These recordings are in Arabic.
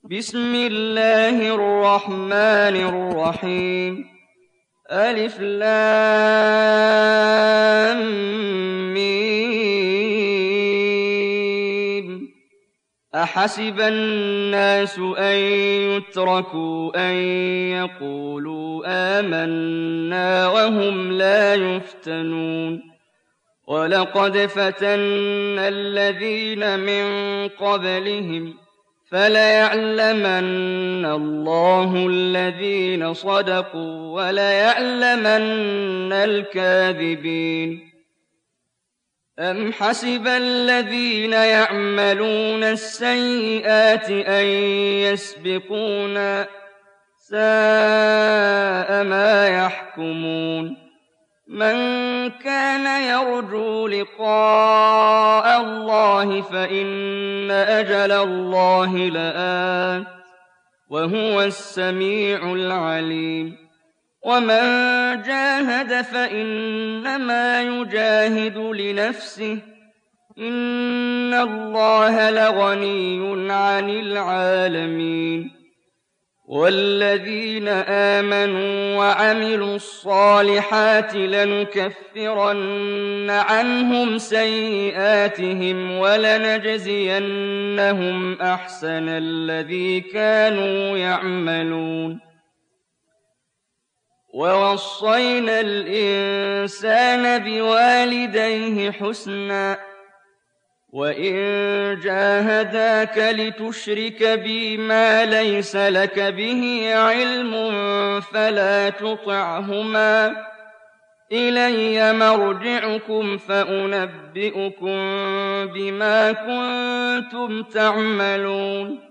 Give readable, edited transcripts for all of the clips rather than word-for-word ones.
بسم الله الرحمن الرحيم ألف لام ميم أحسب الناس أن يتركوا أن يقولوا آمنا وهم لا يفتنون ولقد فتنا الذين من قبلهم فليعلمن الله الذين صدقوا وليعلمن الكاذبين أم حسب الذين يعملون السيئات أن يسبقونا ساء ما يحكمون من كان يرجو لقاء الله فإن أجل الله لآت وهو السميع العليم ومن جاهد فإنما يجاهد لنفسه إن الله لغني عن العالمين والذين آمنوا وعملوا الصالحات لنكفرن عنهم سيئاتهم ولنجزينهم أحسن الذي كانوا يعملون ووصينا الإنسان بوالديه حسنا وإن جاهداك لتشرك بي ما ليس لك به علم فلا تطعهما إلي مرجعكم فأنبئكم بما كنتم تعملون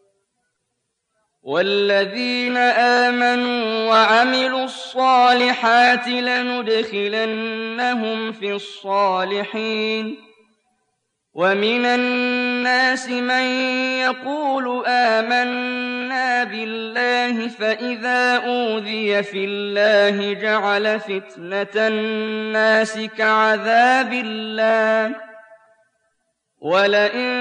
والذين آمنوا وعملوا الصالحات لندخلنهم في الصالحين ومن الناس من يقول آمنا بالله فإذا أوذي في الله جعل فتنة الناس كعذاب الله ولئن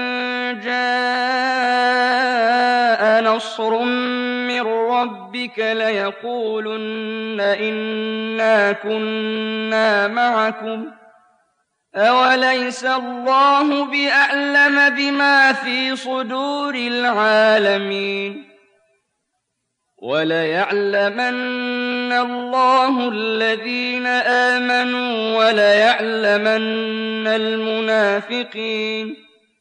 جاء نصر من ربك ليقولن إنا كنا معكم أوليس الله بأعلم بما في صدور العالمين وليعلمن الله الذين آمنوا وليعلمن المنافقين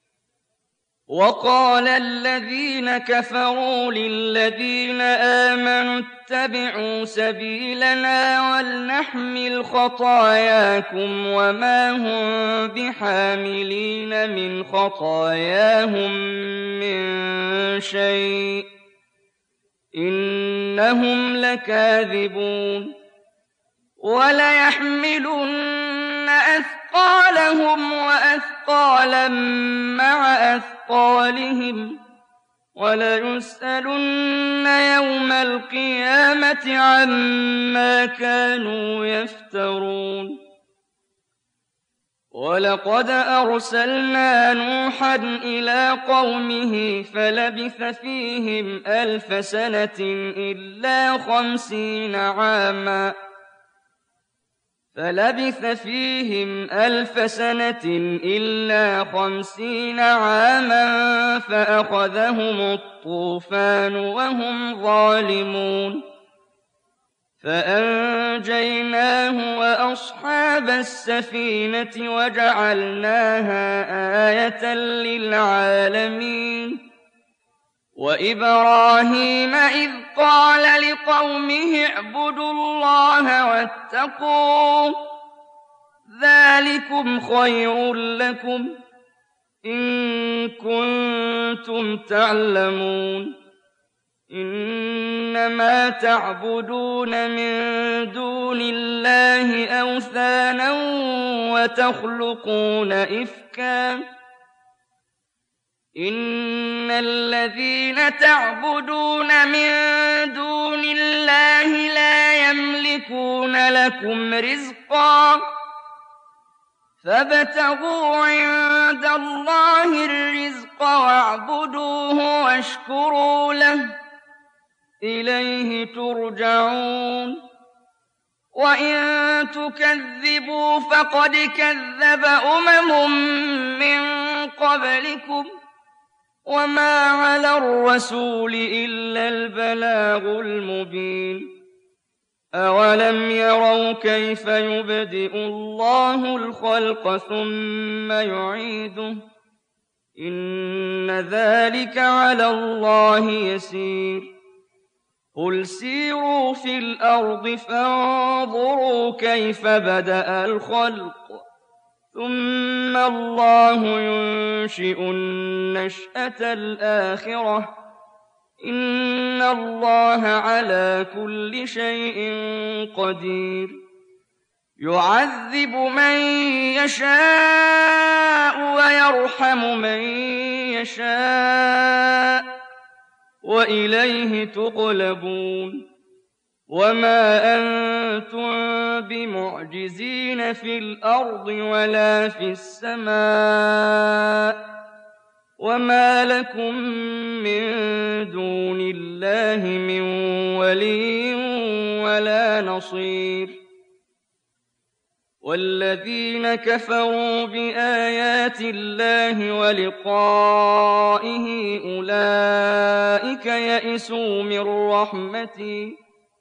وقال الذين كفروا للذين آمنوا اتبعوا سبيلنا ولنحمل خطاياكم وما هم بحاملين من خطاياهم من شيء إنهم لكاذبون وليحملن أثقالهم وأثقالا مع أثقالهم وليسألن يوم القيامة عما كانوا يفترون ولقد أرسلنا نوحا إلى قومه فلبث فيهم 1000 سنة إلا 50 عاما فأخذهم الطوفان وهم ظالمون فأنجيناه وأصحاب السفينة وجعلناها آية للعالمين وإبراهيم إذ قال لقومه اعبدوا الله واتقوه ذلكم خير لكم إن كنتم تعلمون إنما تعبدون من دون الله أوثانا وتخلقون إفكا إن الذين تعبدون من دون الله لا يملكون لكم رزقا فابتغوا عند الله الرزق واعبدوه واشكروا له إليه ترجعون وإن تكذبوا فقد كذب من قبلكم وما على الرسول إلا البلاغ المبين أولم يروا كيف يبدئ الله الخلق ثم يعيده إن ذلك على الله يسير قل سيروا في الأرض فانظروا كيف بدأ الخلق ثم الله ينشئ النشأة الآخرة إن الله على كل شيء قدير يعذب من يشاء ويرحم من يشاء وإليه تقلبون وما أنتم بمعجزين في الأرض ولا في السماء وما لكم من دون الله من ولي ولا نصير والذين كفروا بآيات الله ولقائه أولئك يئسوا من رحمتي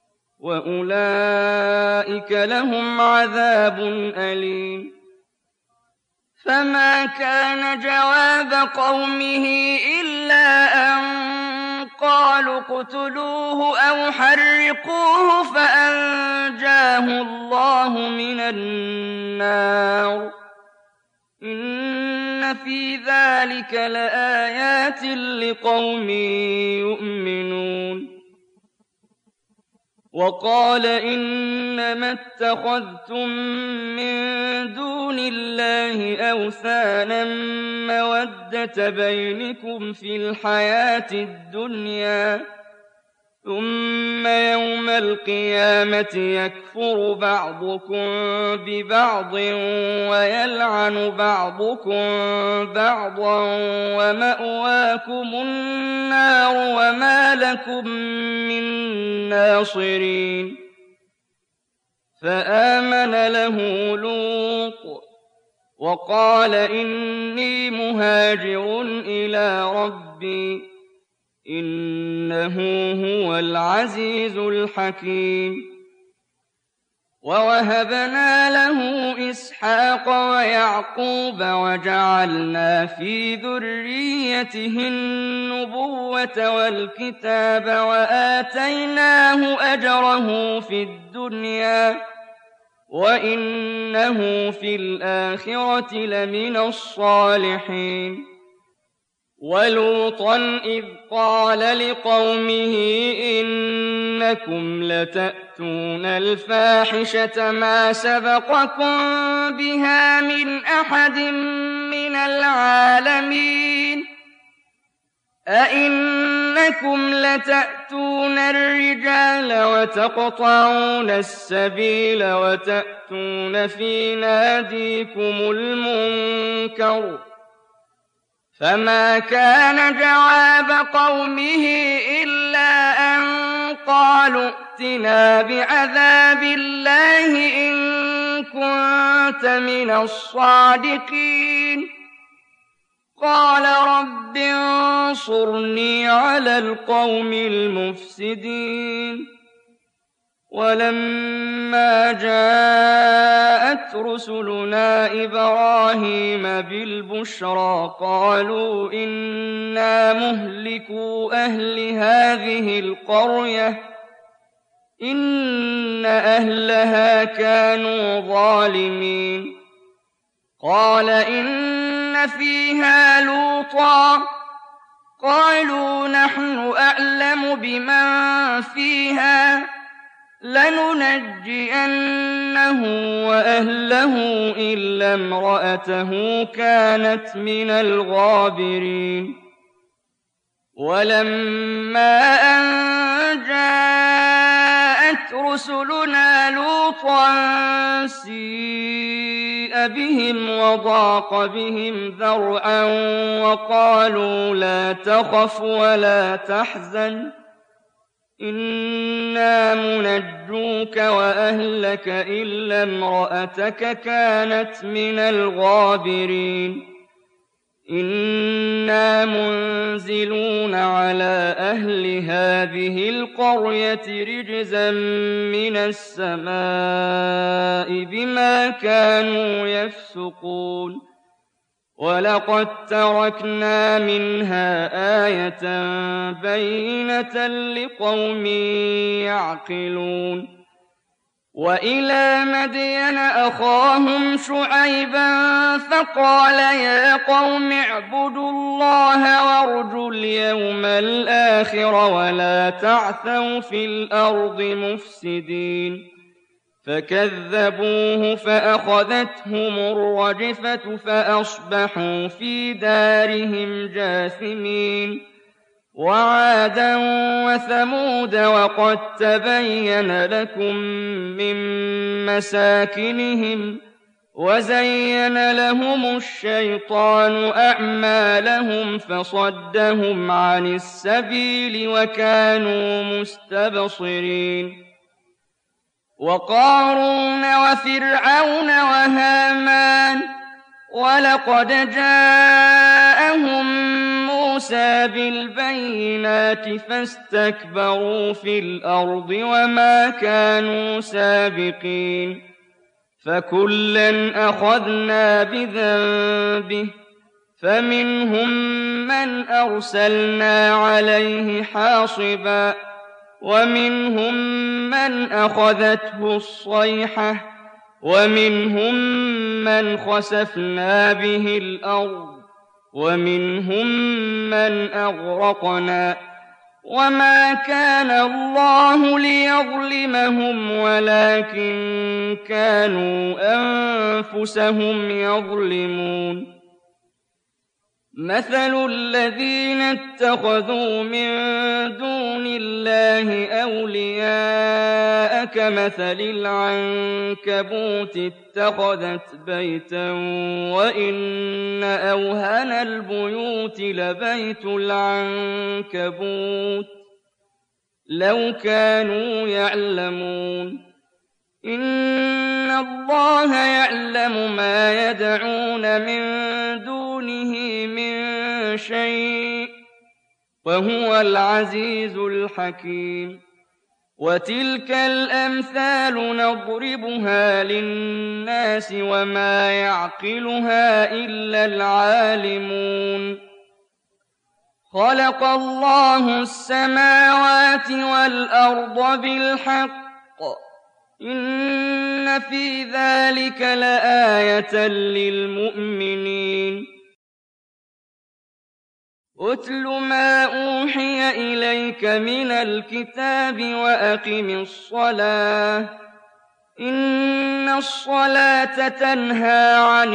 وأولئك لهم عذاب أليم فما كان جواب قومه إلا أن قالوا اقتلوه أو حرقوه فأنجاه الله من النار إن في ذلك لآيات لقوم يؤمنون وقال إنما اتخذتم من دون الله أوثانا مودة بينكم في الحياة الدنيا ثم يوم القيامة يكفر بعضكم ببعض ويلعن بعضكم بعضا ومأواكم النار وما لكم من ناصرين فآمن له لوط وقال إني مهاجر إلى ربي إنه هو العزيز الحكيم ووهبنا له إسحاق ويعقوب وجعلنا في ذريته النبوة والكتاب وآتيناه أجره في الدنيا وإنه في الآخرة لمن الصالحين ولوطا إذ قال لقومه إنكم لتأتون الفاحشة ما سبقكم بها من أحد من العالمين أئنكم لتأتون الرجال وتقطعون السبيل وتأتون في ناديكم المنكر فما كان جواب قومه إلا أن قالوا ائتنا بعذاب الله إن كنت من الصادقين قال رب انصرني على القوم المفسدين ولما جاءت رسلنا إبراهيم بالبشرى قالوا إنا مهلكو أهل هذه القرية إن أهلها كانوا ظالمين قال إن فيها لوطا قالوا نحن أعلم بمن فيها لننجينه وأهله إلا امرأته كانت من الغابرين ولما أن جاءت رسلنا لوطا سيء سيء بهم وضاق بهم ذرعا وقالوا لا تخف ولا تحزن إنا منجوك وأهلك إلا امرأتك كانت من الغابرين إنا منزلون على أهل هذه القرية رجزا من السماء بما كانوا يفسقون ولقد تركنا منها آية بينة لقوم يعقلون وإلى مدين أخاهم شعيبا فقال يا قوم اعبدوا الله وارجوا اليوم الآخر ولا تعثوا في الأرض مفسدين فكذبوه فأخذتهم الرجفة فأصبحوا في دارهم جاثمين وعادا وثمود وقد تبين لكم من مساكنهم وزين لهم الشيطان أعمالهم فصدهم عن السبيل وكانوا مستبصرين وقارون وفرعون وهامان ولقد جاءهم موسى بالبينات فاستكبروا في الأرض وما كانوا سابقين فكلا أخذنا بذنبه فمنهم من أرسلنا عليه حاصبا ومنهم من أخذته الصيحة ومنهم من خسفنا به الأرض ومنهم من أغرقنا وما كان الله ليظلمهم ولكن كانوا أنفسهم يظلمون مثل الذين اتخذوا من دون الله أولياء كمثل العنكبوت اتخذت بيتا وإن أوهن البيوت لبيت العنكبوت لو كانوا يعلمون إن الله يعلم ما يدعون من دونه من شيء وهو العزيز الحكيم وتلك الأمثال نضربها للناس وما يعقلها إلا العالمون خلق الله السماوات والأرض بالحق إن في ذلك لآية للمؤمنين أتل ما أوحي إليك من الكتاب وأقم الصلاة إن الصلاة تنهى عن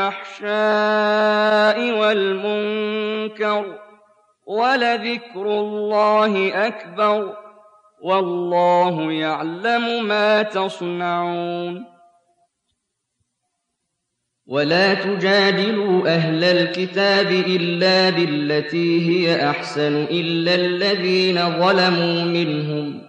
الفحشاء والمنكر ولذكر الله أكبر والله يعلم ما تصنعون ولا تجادلوا أهل الكتاب إلا بالتي هي أحسن إلا الذين ظلموا منهم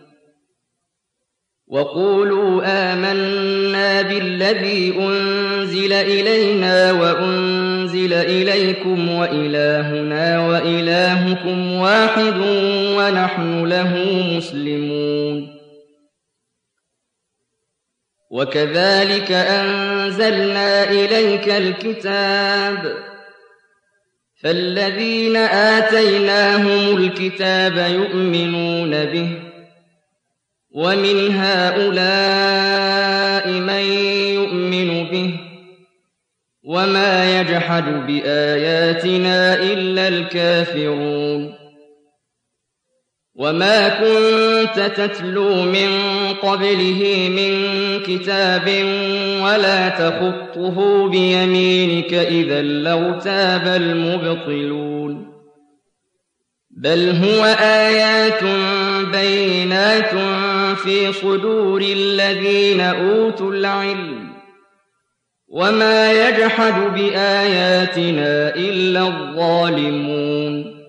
وقولوا آمنا بالذي أنزل إلينا وأنزل إليكم وإلهنا وإلهكم واحد ونحن له مسلمون وكذلك أنزلنا إليك الكتاب فالذين آتيناهم الكتاب يؤمنون به ومن هؤلاء من يؤمن به وما يجحد بآياتنا إلا الكافرون وما كنت تتلو من قبله من كتاب ولا تخطه بيمينك إذا لارتاب المبطلون بل هو آيات بينات في صدور الذين أوتوا العلم وما يجحد بآياتنا إلا الظالمون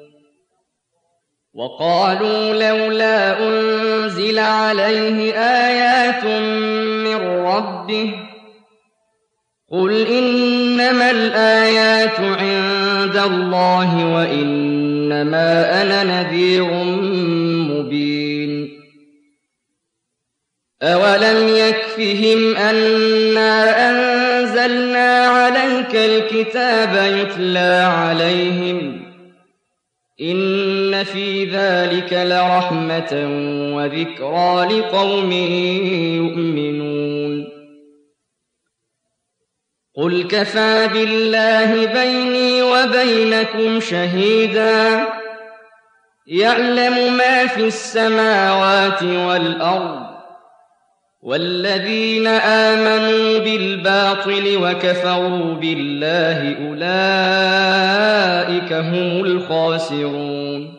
وقالوا لولا أنزل عليه آيات من ربه قل إنما الآيات عند الله وإنما أنا نذير مبين أولم يكفهم أنا أنزلنا عليك الكتاب يتلى عليهم إن في ذلك لرحمة وذكرى لقوم يؤمنون قل كفى بالله بيني وبينكم شهيدا يعلم ما في السماوات والأرض والذين آمنوا بالباطل وكفروا بالله أولئك هم الخاسرون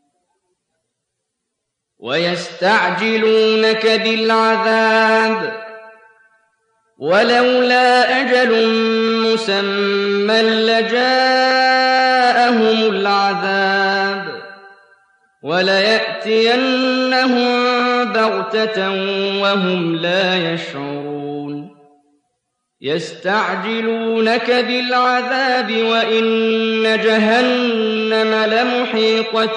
ويستعجلونك بالعذاب ولولا أجل مسمى لجاءهم العذاب وليأتينهم بغتة وهم لا يشعرون يستعجلونك بالعذاب وإن جهنم لمحيطة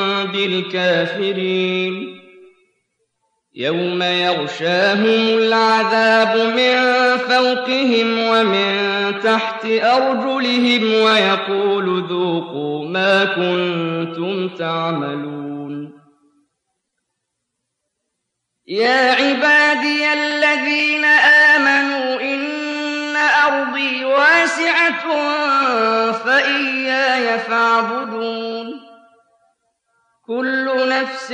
بالكافرين يوم يغشاهم العذاب من فوقهم ومن تحت أرجلهم ويقول ذوقوا ما كنتم تعملون يا عبادي الذين آمنوا إن أرضي واسعة فإياي فاعبدون كل نفس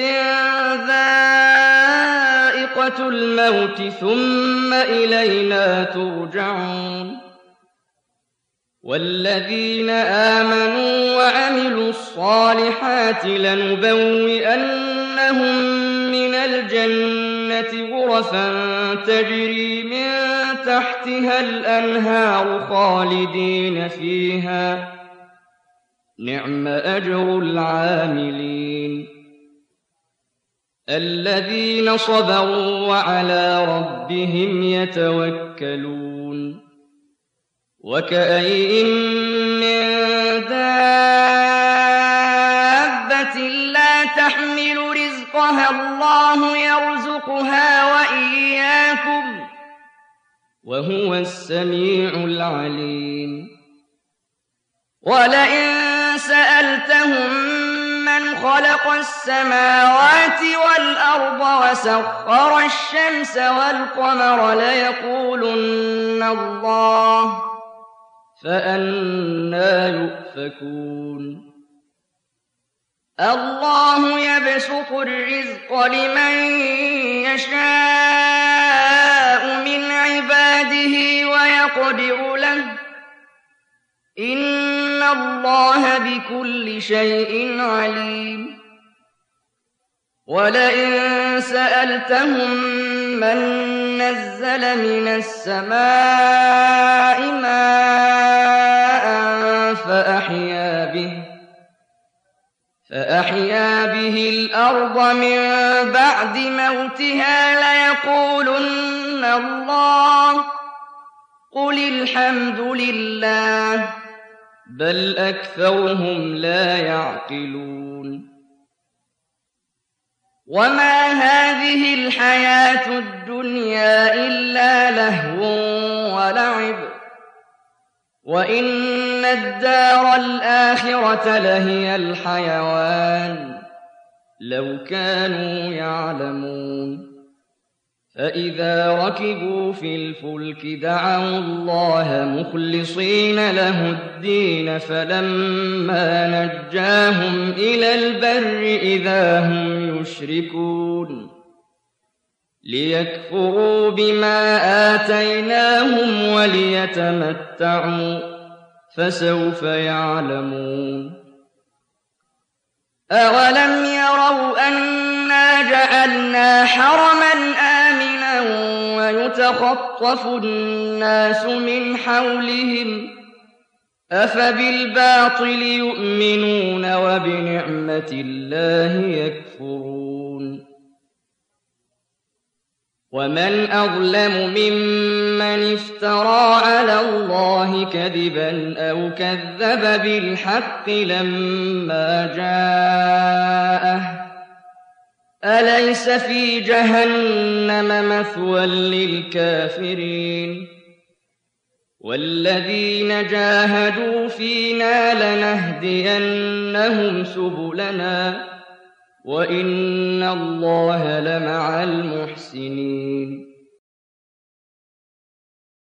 ذائقة الموت ثم إلينا ترجعون والذين آمنوا وعملوا الصالحات لنبوئنهم من الجنة غرفا تجري من تحتها الأنهار خالدين فيها نعم أجر العاملين الذين صبروا وعلى ربهم يتوكلون وكأين من دابة لا تحمل رزقها الله يرزقها وإياكم وهو السميع العليم ولئن سألتهم من خلق السماوات والأرض وسخر الشمس والقمر ليقولن الله فأنى يؤفكون الله يبسط الرزق لمن يشاء من عباده ويقدر له إن الله بكل شيء عليم ولئن سألتهم من نزل من السماء ماء فأحيا به الأرض من بعد موتها ليقولن الله قل الحمد لله بل أكثرهم لا يعقلون وما هذه الحياة الدنيا إلا لهو ولعب وإن الدار الآخرة لهي الحيوان لو كانوا يعلمون فإذا ركبوا في الفلك دعوا الله مخلصين له الدين فلما نجاهم إلى البر إذا هم يشركون ليكفروا بما آتيناهم وليتمتعوا فسوف يعلمون أولم يروا أنا جعلنا حرما آمنا ويتخذ يتخطف الناس من حولهم أفبالباطل يؤمنون وبنعمة الله يكفرون ومن أظلم ممن افترى على الله كذبا أو كذب بالحق لما جاءه أليس في جهنم مثوى للكافرين والذين جاهدوا فينا لنهدينهم سبلنا وإن الله لمع المحسنين